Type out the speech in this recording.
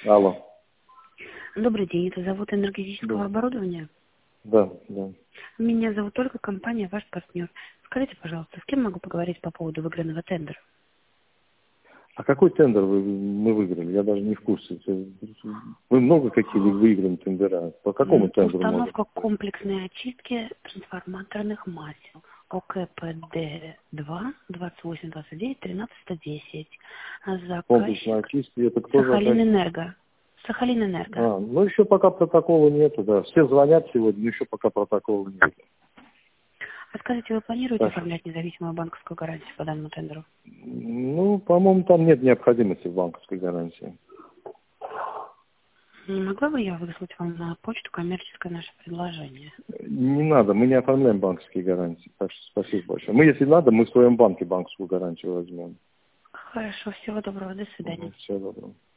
Алло. Добрый день, это завод энергетического Да. оборудования. Да, да. Меня зовут Ольга, компания «Ваш партнер». Скажите, пожалуйста, с кем могу поговорить по поводу выигранного тендера? А какой тендер мы выиграли? Я даже не в курсе. Вы много какие выиграли тендера? По какому тендеру можно? Установка комплексной очистки трансформаторных масел. ОКПД-2, 2829, 1310. Комплексная Заказчик очистка. Это кто заказчик? Сахалинэнерго. Сахалинэнерго. Ну еще пока протокола нету, да. Все звонят сегодня, но еще пока протокола нет. А скажите, вы планируете Так. оформлять независимую банковскую гарантию по данному тендеру? Ну, по-моему, там нет необходимости в банковской гарантии. Не могла бы я выслать вам на почту коммерческое наше предложение? Не надо, мы не оформляем банковские гарантии. Так что спасибо большое. Мы, если надо, мы в своем банке банковскую гарантию возьмем. Хорошо, всего доброго, до свидания. Всего доброго.